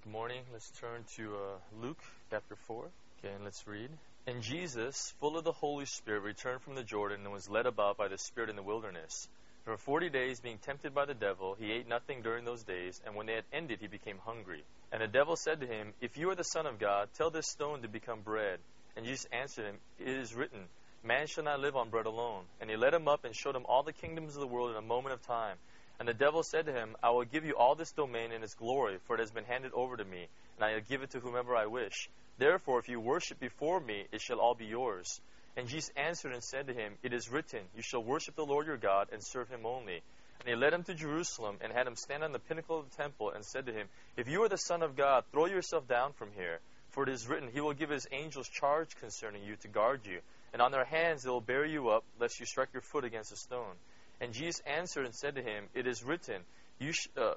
Good morning. Let's turn to Luke chapter 4. Okay, and let's read. And Jesus, full of the Holy Spirit, returned from the Jordan and was led about by the Spirit in the wilderness. For 40 days, being tempted by the devil, he ate nothing during those days, and when they had ended, he became hungry. And the devil said to him, If you are the Son of God, tell this stone to become bread. And Jesus answered him, It is written, Man shall not live on bread alone. And he led him up and showed him all the kingdoms of the world in a moment of time. And the devil said to him, I will give you all this domain and its glory, for it has been handed over to me, and I will give it to whomever I wish. Therefore, if you worship before me, it shall all be yours. And Jesus answered and said to him, It is written, You shall worship the Lord your God, and serve him only. And he led him to Jerusalem, and had him stand on the pinnacle of the temple, and said to him, If you are the Son of God, throw yourself down from here. For it is written, He will give his angels charge concerning you to guard you, and on their hands they will bear you up, lest you strike your foot against a stone. And Jesus answered and said to him, It is written, You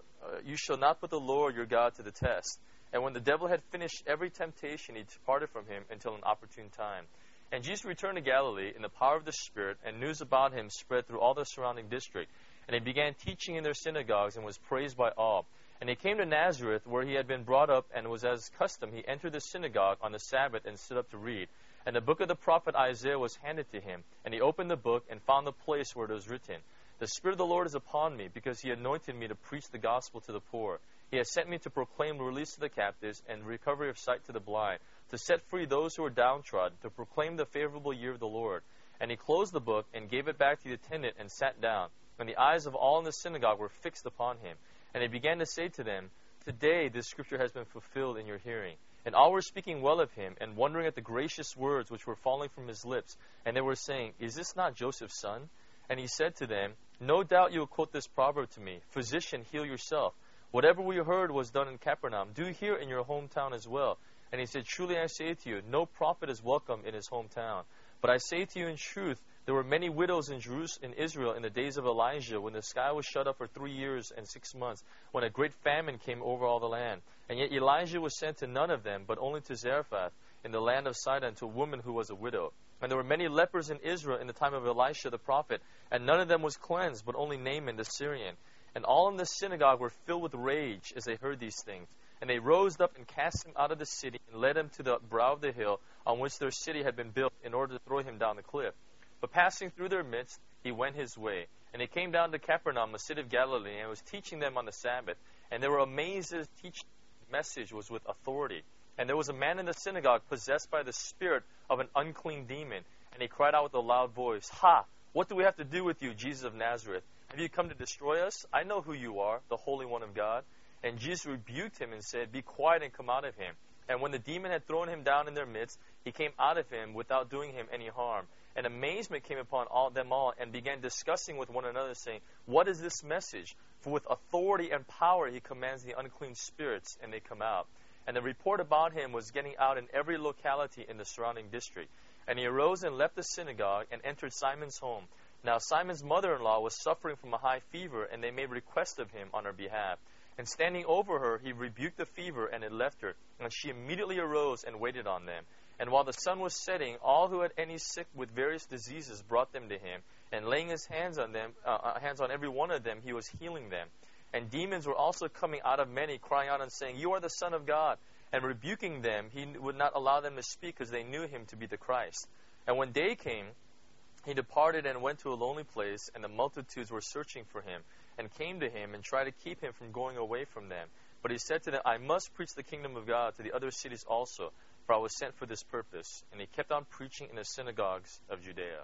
shall not put the Lord your God to the test. And when the devil had finished every temptation, he departed from him until an opportune time. And Jesus returned to Galilee in the power of the Spirit, and news about him spread through all the surrounding district. And he began teaching in their synagogues, and was praised by all. And he came to Nazareth, where he had been brought up, and was as custom. He entered the synagogue on the Sabbath and stood up to read. And the book of the prophet Isaiah was handed to him. And he opened the book and found the place where it was written, The Spirit of the Lord is upon me, because he anointed me to preach the gospel to the poor. He has sent me to proclaim release to the captives and recovery of sight to the blind, to set free those who are downtrodden, to proclaim the favorable year of the Lord. And he closed the book and gave it back to the attendant and sat down. And the eyes of all in the synagogue were fixed upon him. And he began to say to them, Today this scripture has been fulfilled in your hearing. And all were speaking well of him, and wondering at the gracious words which were falling from his lips. And they were saying, Is this not Joseph's son? And he said to them, No doubt you will quote this proverb to me, Physician, heal yourself. Whatever we heard was done in Capernaum, do here in your hometown as well. And he said, Truly I say to you, no prophet is welcome in his hometown. But I say to you in truth, there were many widows in Israel in the days of Elijah, when the sky was shut up for 3 years and 6 months, when a great famine came over all the land. And yet Elijah was sent to none of them, but only to Zarephath in the land of Sidon, to a woman who was a widow. And there were many lepers in Israel in the time of Elisha the prophet, and none of them was cleansed, but only Naaman the Syrian. And all in the synagogue were filled with rage as they heard these things. And they rose up and cast him out of the city, and led him to the brow of the hill on which their city had been built, in order to throw him down the cliff. But passing through their midst, he went his way. And he came down to Capernaum, a city of Galilee, and was teaching them on the Sabbath. And they were amazed at his teaching. The message was with authority. And there was a man in the synagogue possessed by the spirit of an unclean demon. And he cried out with a loud voice, Ha! What do we have to do with you, Jesus of Nazareth? Have you come to destroy us? I know who you are, the Holy One of God. And Jesus rebuked him and said, Be quiet and come out of him. And when the demon had thrown him down in their midst, he came out of him without doing him any harm. And amazement came upon them all, and began discussing with one another, saying, What is this message? For with authority and power he commands the unclean spirits, and they come out. And the report about him was getting out in every locality in the surrounding district. And he arose and left the synagogue, and entered Simon's home. Now Simon's mother-in-law was suffering from a high fever, and they made request of him on her behalf. And standing over her, he rebuked the fever, and it left her. And she immediately arose and waited on them. And while the sun was setting, all who had any sick with various diseases brought them to him. And laying his hands on them, hands on every one of them, he was healing them. And demons were also coming out of many, crying out and saying, You are the Son of God. And rebuking them, he would not allow them to speak, because they knew him to be the Christ. And when day came, he departed and went to a lonely place, and the multitudes were searching for him, and came to him and tried to keep him from going away from them. But he said to them, I must preach the kingdom of God to the other cities also, for I was sent for this purpose. And he kept on preaching in the synagogues of Judea.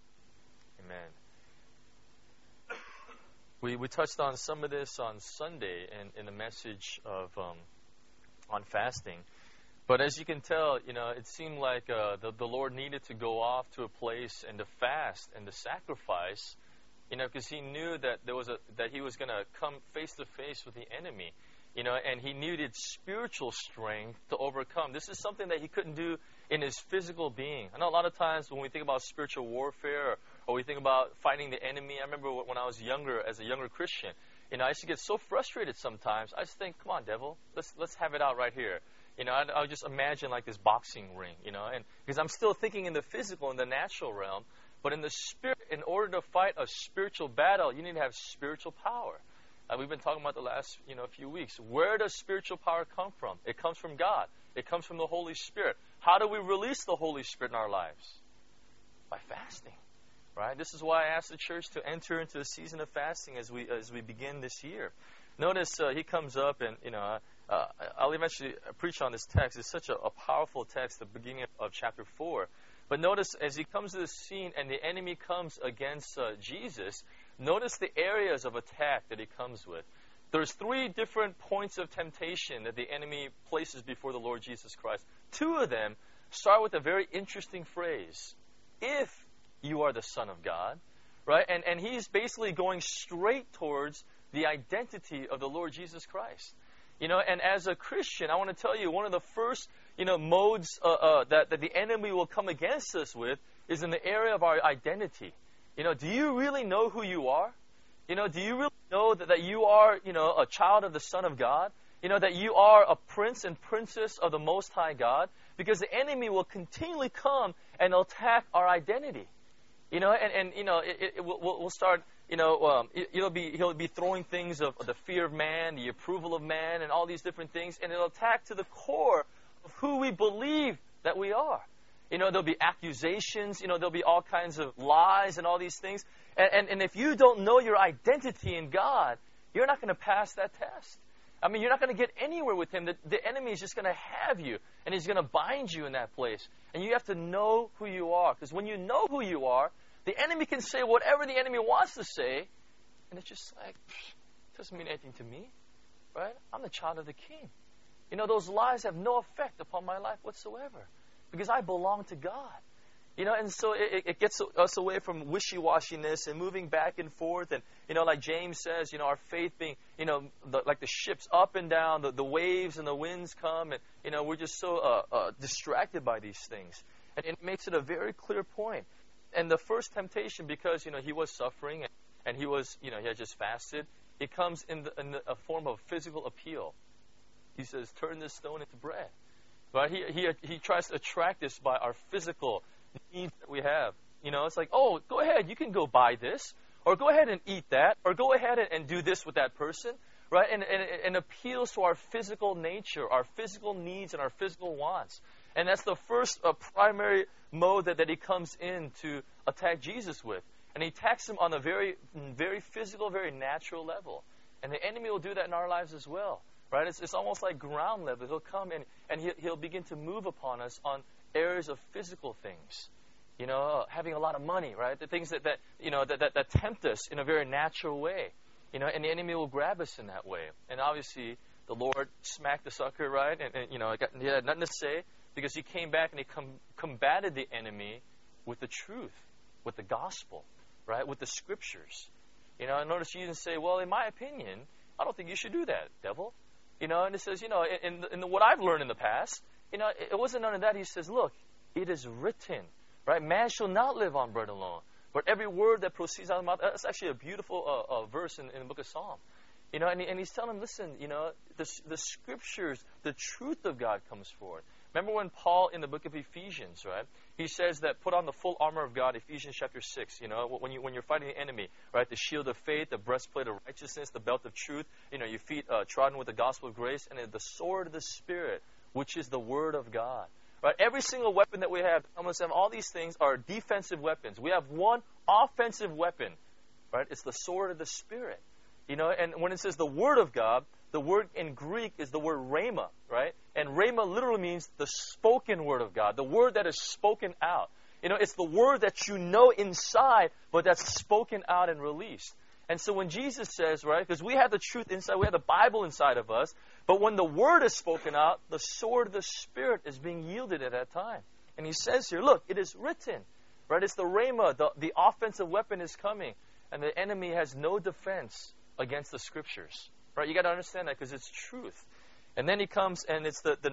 Amen. We touched on some of this on Sunday in the message of on fasting. But as you can tell, it seemed like the Lord needed to go off to a place and to fast and to sacrifice, because he knew that that he was going to come face to face with the enemy, and he needed spiritual strength to overcome. This is something that he couldn't do in his physical being. I know a lot of times when we think about spiritual warfare, or we think about fighting the enemy. I remember when I was younger, as a younger Christian, I used to get so frustrated sometimes. I just think, come on, devil, let's have it out right here. I would just imagine like this boxing ring, and because I'm still thinking in the physical, in the natural realm, but in the spirit, in order to fight a spiritual battle, you need to have spiritual power. We've been talking about the last, few weeks. Where does spiritual power come from? It comes from God. It comes from the Holy Spirit. How do we release the Holy Spirit in our lives? By fasting, right? This is why I asked the church to enter into a season of fasting as we begin this year. Notice he comes up, and I'll eventually preach on this text. It's such a powerful text, the beginning of chapter 4. But notice as he comes to the scene and the enemy comes against Jesus, notice the areas of attack that he comes with. There's 3 different points of temptation that the enemy places before the Lord Jesus Christ. 2 of them start with a very interesting phrase, if you are the Son of God, right? And he's basically going straight towards the identity of the Lord Jesus Christ. And as a Christian, I want to tell you, one of the first, modes that the enemy will come against us with is in the area of our identity. Do you really know who you are? Do you really know that you are, a child of the Son of God? That you are a prince and princess of the Most High God? Because the enemy will continually come and attack our identity. We'll start, he'll be throwing things of the fear of man, the approval of man, and all these different things, and it'll attack to the core of who we believe that we are. There'll be accusations, there'll be all kinds of lies and all these things. And if you don't know your identity in God, you're not going to pass that test. You're not going to get anywhere with him. The enemy is just going to have you, and he's going to bind you in that place. And you have to know who you are. Because when you know who you are, the enemy can say whatever the enemy wants to say, and it's just like, it doesn't mean anything to me, right? I'm the child of the King. Those lies have no effect upon my life whatsoever, because I belong to God. And so it gets us away from wishy-washiness and moving back and forth. And, like James says, our faith being, like the ships up and down, the waves and the winds come. And, we're just so distracted by these things. And it makes it a very clear point. And the first temptation, because, he was suffering and he was, he had just fasted, it comes in a form of physical appeal. He says, turn this stone into bread. Right? He tries to attract us by our physical needs that we have. It's like, oh, go ahead, you can go buy this, or go ahead and eat that, or go ahead and do this with that person, right? And appeals to our physical nature, our physical needs, and our physical wants. And that's the first primary mode that he comes in to attack Jesus with. And he attacks him on a very, very physical, very natural level. And the enemy will do that in our lives as well. Right? It's almost like ground level. He'll come and he'll begin to move upon us on areas of physical things. Having a lot of money, right? The things that tempt us in a very natural way. And the enemy will grab us in that way. And obviously, the Lord smacked the sucker, right? And he had nothing to say, because he came back and he combated the enemy with the truth, with the gospel, right? With the scriptures. I notice you didn't say, well, in my opinion, I don't think you should do that, devil. And it says, in what I've learned in the past, it wasn't none of that. He says, look, it is written, right? Man shall not live on bread alone, but every word that proceeds out of the mouth. That's actually a beautiful verse in the book of Psalm. And he's telling him, listen, the scriptures, the truth of God comes forth. Remember when Paul in the book of Ephesians, right? He says that put on the full armor of God, Ephesians chapter 6, when you're fighting the enemy, right? The shield of faith, the breastplate of righteousness, the belt of truth, your feet trodden with the gospel of grace, and the sword of the Spirit, which is the word of God. Right? Every single weapon that we have, all these things are defensive weapons. We have one offensive weapon, right? It's the sword of the Spirit. And when it says the word of God, the word in Greek is the word rhema, right? And rhema literally means the spoken word of God, the word that is spoken out. It's the word that you know inside, but that's spoken out and released. And so when Jesus says, right, because we have the truth inside, we have the Bible inside of us, but when the word is spoken out, the sword of the Spirit is being yielded at that time. And he says here, look, it is written, right? It's the rhema, the offensive weapon is coming, and the enemy has no defense against the scriptures. Right? You got to understand that, because it's truth. And then he comes, and it's the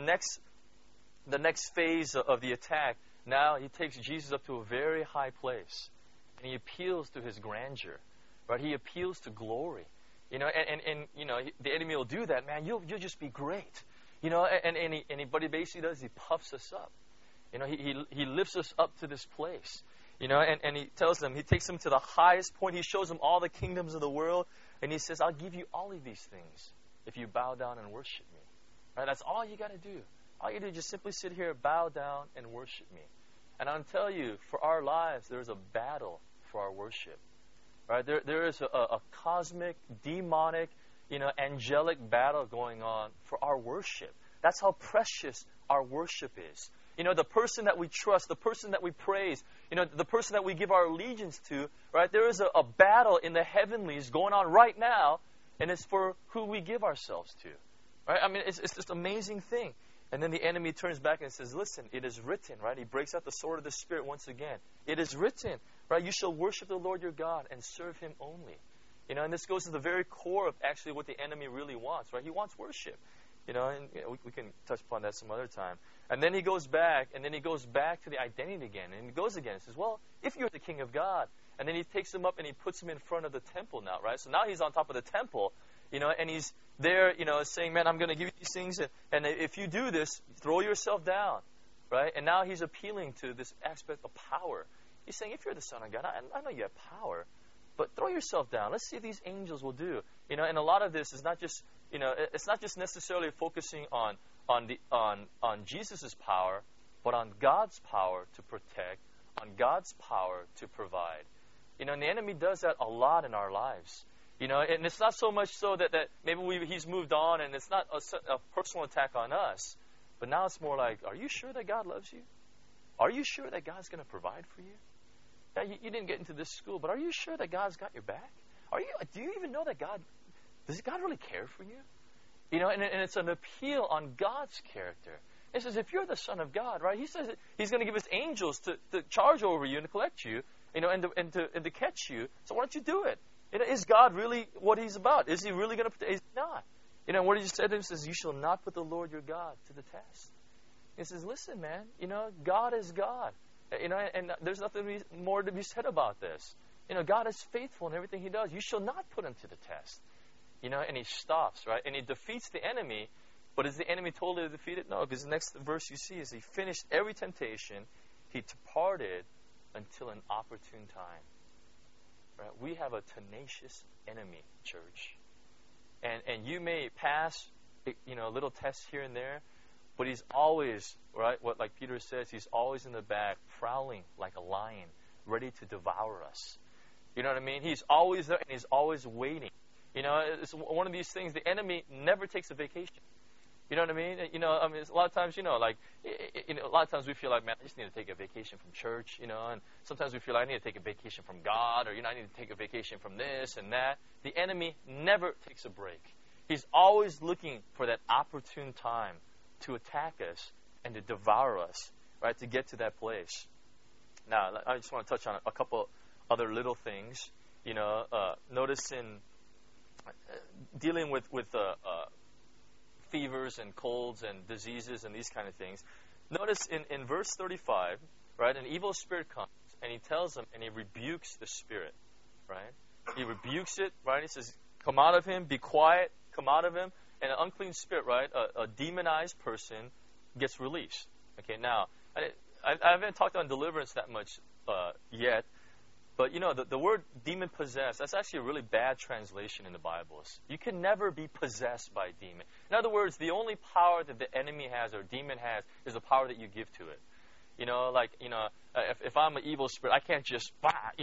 next phase of the attack. Now he takes Jesus up to a very high place, and he appeals to his grandeur. Right? He appeals to glory. And the enemy will do that. Man, you'll just be great. But he basically does. He puffs us up. He lifts us up to this place. And he tells them, he takes them to the highest point. He shows them all the kingdoms of the world. And he says, I'll give you all of these things if you bow down and worship me. Right? That's all you got to do. All you do is just simply sit here, bow down, and worship me. And I'll tell you, for our lives, there's a battle for our worship. Right? There is a cosmic, demonic, angelic battle going on for our worship. That's how precious our worship is. The person that we trust, the person that we praise, the person that we give our allegiance to, right? There is a battle in the heavenlies going on right now, and it's for who we give ourselves to. Right? I mean, it's this amazing thing. And then the enemy turns back and says, listen, it is written, right? He breaks out the sword of the Spirit once again. It is written, right? You shall worship the Lord your God and serve him only. And this goes to the very core of actually what the enemy really wants, right? He wants worship. We can touch upon that some other time. And then he goes back, to the identity again. And he goes again and says, well, if you're the king of God. And then he takes him up and he puts him in front of the temple now, right? So now he's on top of the temple, and he's there, saying, man, I'm going to give you these things. And if you do this, throw yourself down, right? And now he's appealing to this aspect of power. He's saying, if you're the Son of God, I know you have power, but throw yourself down. Let's see if these angels will do. And a lot of this is not just, it's not just necessarily focusing on Jesus' power, but on God's power to protect, on God's power to provide. And the enemy does that a lot in our lives. And it's not so much so that maybe he's moved on and it's not a personal attack on us, but now it's more like, are you sure that God loves you? Are you sure that God's going to provide for you? Yeah, you didn't get into this school, but are you sure that God's got your back? Do you even know that does God really care for you? And it's an appeal on God's character. It says, if you're the Son of God, right, he says he's going to give his angels to charge over you and to collect you, and to catch you. So why don't you do it? Is God really what he's about? Is he really going to? He's not. What he said to him says, you shall not put the Lord your God to the test. He says, listen, man, God is God. And there's nothing more to be said about this. God is faithful in everything he does. You shall not put him to the test. And he stops, right? And he defeats the enemy. But is the enemy totally defeated? No, because the next verse you see is he finished every temptation. He departed until an opportune time. Right? We have a tenacious enemy, church. And you may pass, a little test here and there, but he's always, right, like Peter says, he's always in the back, prowling like a lion, ready to devour us. You know what I mean? He's always there, and he's always waiting. It's one of these things, the enemy never takes a vacation. You know what I mean? A lot of times, a lot of times we feel like, man, I just need to take a vacation from church, and sometimes we feel like I need to take a vacation from God, or, I need to take a vacation from this and that. The enemy never takes a break. He's always looking for that opportune time to attack us and to devour us, right, to get to that place. Now, I just want to touch on a couple other little things. Notice in dealing with fevers and colds and diseases and these kind of things. Notice in verse 35, right, an evil spirit comes and he tells them and he rebukes the spirit, right? He rebukes it, right? He says, come out of him, be quiet, come out of him. And an unclean spirit, right, a demonized person gets released. Okay, now, I haven't talked on deliverance that much yet, but the word demon possessed, that's actually a really bad translation in the Bibles. You can never be possessed by a demon. In other words, the only power that the enemy has or demon has is the power that you give to it. If I'm an evil spirit, I can't just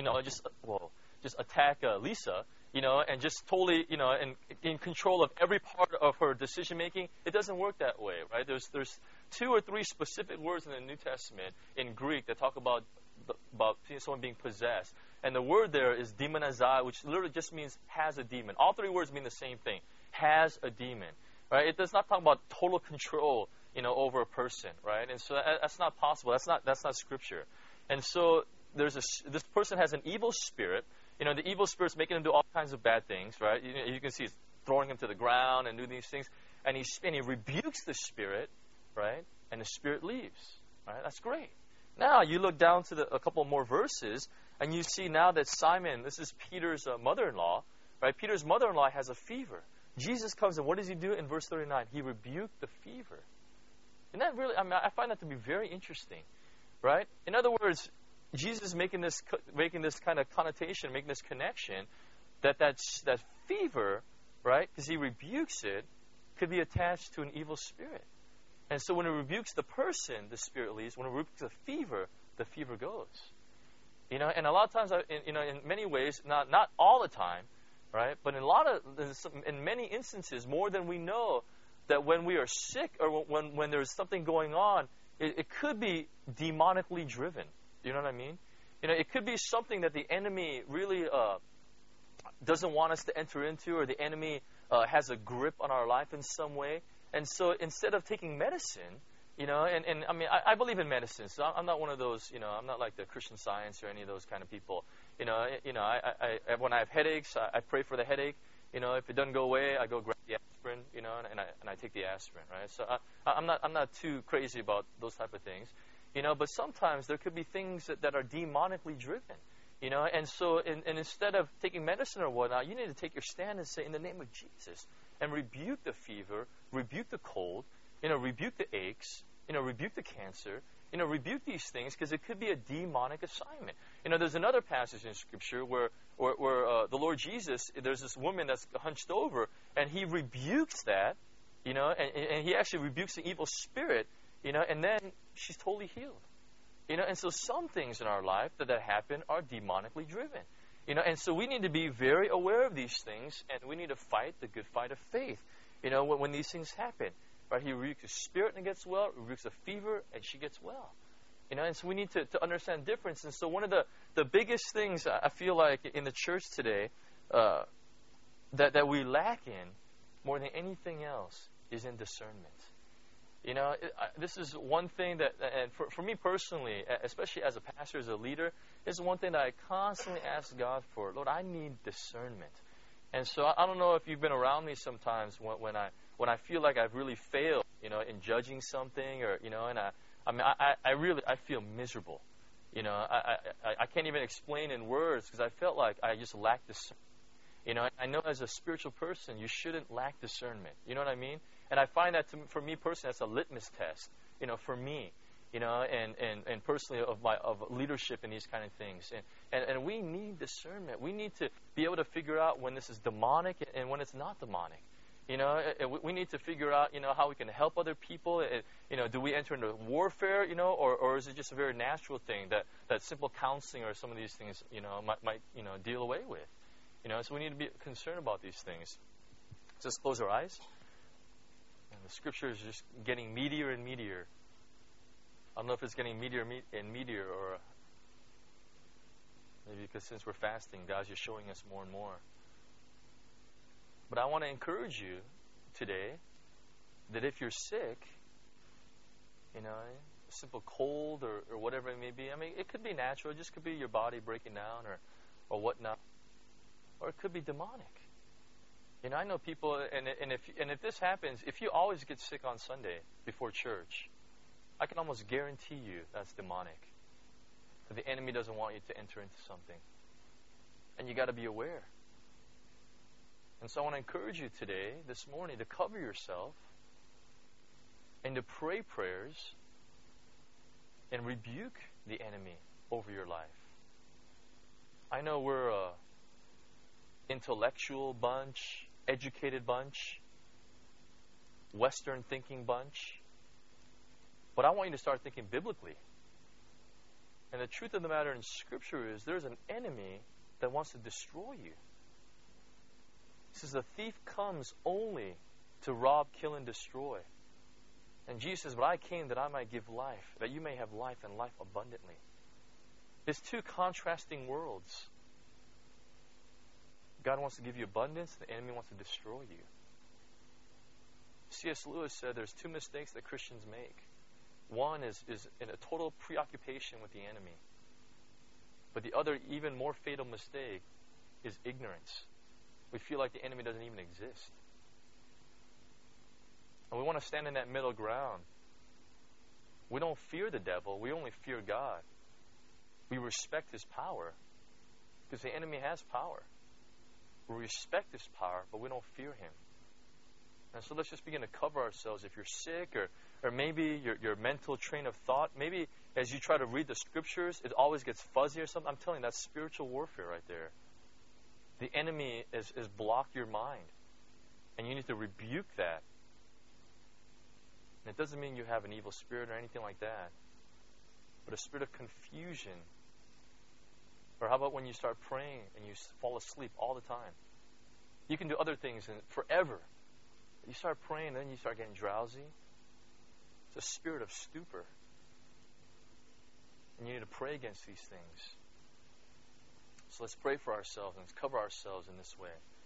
attack Lisa, and just totally, and in control of every part of her decision making. It doesn't work that way, right? There's 2 or 3 specific words in the New Testament in Greek that talk about someone being possessed. And the word there is demonizai, which literally just means has a demon. All 3 words mean the same thing. Has a demon. Right? It does not talk about total control, over a person, right? And so that's not possible. That's not scripture. And so this person has an evil spirit. The evil spirit's making him do all kinds of bad things, right? You can see he's throwing him to the ground and doing these things. And he rebukes the spirit, right? And the spirit leaves. Right? That's great. Now, you look down to a couple more verses, and you see now that Simon, this is Peter's mother-in-law, right? Peter's mother-in-law has a fever. Jesus comes, and what does he do in verse 39? He rebuked the fever. And that really, I find that to be very interesting, right? In other words, Jesus is making this kind of connotation, making this connection, that fever, right, because he rebukes it, could be attached to an evil spirit. And so when it rebukes the person, the spirit leaves. When it rebukes the fever goes. You know, and a lot of times, in many ways, not all the time, right, but in many instances, more than we know, that when we are sick or when there's something going on, it could be demonically driven. You know what I mean? You know, it could be something that the enemy really doesn't want us to enter into, or the enemy has a grip on our life in some way. And so instead of taking medicine, you know, and I mean, I believe in medicine, so I'm not one of those, you know, I'm not like the Christian Science or any of those kind of people. You know, I when I have headaches, I pray for the headache. You know, if it doesn't go away, I go grab the aspirin, you know, and I take the aspirin, right? So I'm not too crazy about those type of things, you know. But sometimes there could be things that are demonically driven, you know. And so, and instead of taking medicine or whatnot, you need to take your stand and say, in the name of Jesus, and rebuke the fever, rebuke the cold, you know, rebuke the aches, you know, rebuke the cancer, you know, rebuke these things, because it could be a demonic assignment. You know, there's another passage in Scripture where the Lord Jesus, there's this woman that's hunched over, and he rebukes that, you know, and he actually rebukes the evil spirit, you know, and then she's totally healed. You know, and so some things in our life that happen are demonically driven. You know, and so we need to be very aware of these things, and we need to fight the good fight of faith, you know, when these things happen. Right? He rebukes the spirit and gets well, rebukes the fever, and she gets well. You know, and so we need to understand the difference. And so one of the biggest things I feel like in the church today that we lack in more than anything else is in discernment. You know, this is one thing that, and for me personally, especially as a pastor, as a leader, this is one thing that I constantly ask God for. Lord, I need discernment. And so I don't know if you've been around me sometimes when I feel like I've really failed, you know, in judging something, or, you know, and I feel miserable. You know, I can't even explain in words, because I felt like I just lacked discernment. You know, I know as a spiritual person, you shouldn't lack discernment. You know what I mean? And I find that for me personally, that's a litmus test, you know, for me, you know, and personally of leadership in these kind of things. And we need discernment. We need to be able to figure out when this is demonic and when it's not demonic. You know, we need to figure out, you know, how we can help other people. You know, do we enter into warfare, you know, or is it just a very natural thing that simple counseling or some of these things, you know, might you know, deal away with? You know, so we need to be concerned about these things. Just close our eyes. And the Scripture is just getting meatier and meatier. I don't know if it's getting meatier and meatier, or maybe because since we're fasting, God's just showing us more and more. But I want to encourage you today that if you're sick, you know, a simple cold or whatever it may be, I mean, it could be natural. It just could be your body breaking down or whatnot. Or it could be demonic. You know, I know people, and if this happens, if you always get sick on Sunday before church, I can almost guarantee you that's demonic. That the enemy doesn't want you to enter into something. And you got to be aware. And so I want to encourage you today, this morning, to cover yourself and to pray prayers and rebuke the enemy over your life. I know we're a intellectual bunch, educated bunch, Western thinking bunch, but I want you to start thinking biblically. And the truth of the matter in Scripture is there's an enemy that wants to destroy you. It says the thief comes only to rob, kill, and destroy. And Jesus says, but I came that I might give life, that you may have life and life abundantly. It's two contrasting worlds. God wants to give you abundance, the enemy wants to destroy you. C.S. Lewis said there's two mistakes that Christians make. One is in a total preoccupation with the enemy. But the other, even more fatal mistake is ignorance. We feel like the enemy doesn't even exist. And we want to stand in that middle ground. We don't fear the devil. We only fear God. We respect his power because the enemy has power. We respect his power, but we don't fear him. And so let's just begin to cover ourselves. If you're sick or maybe your mental train of thought, maybe as you try to read the Scriptures, it always gets fuzzy or something. I'm telling you, that's spiritual warfare right there. The enemy has blocked your mind. And you need to rebuke that. And it doesn't mean you have an evil spirit or anything like that, but a spirit of confusion. Or how about when you start praying and you fall asleep all the time? You can do other things forever. You start praying, then you start getting drowsy. It's a spirit of stupor. And you need to pray against these things. So let's pray for ourselves and let's cover ourselves in this way.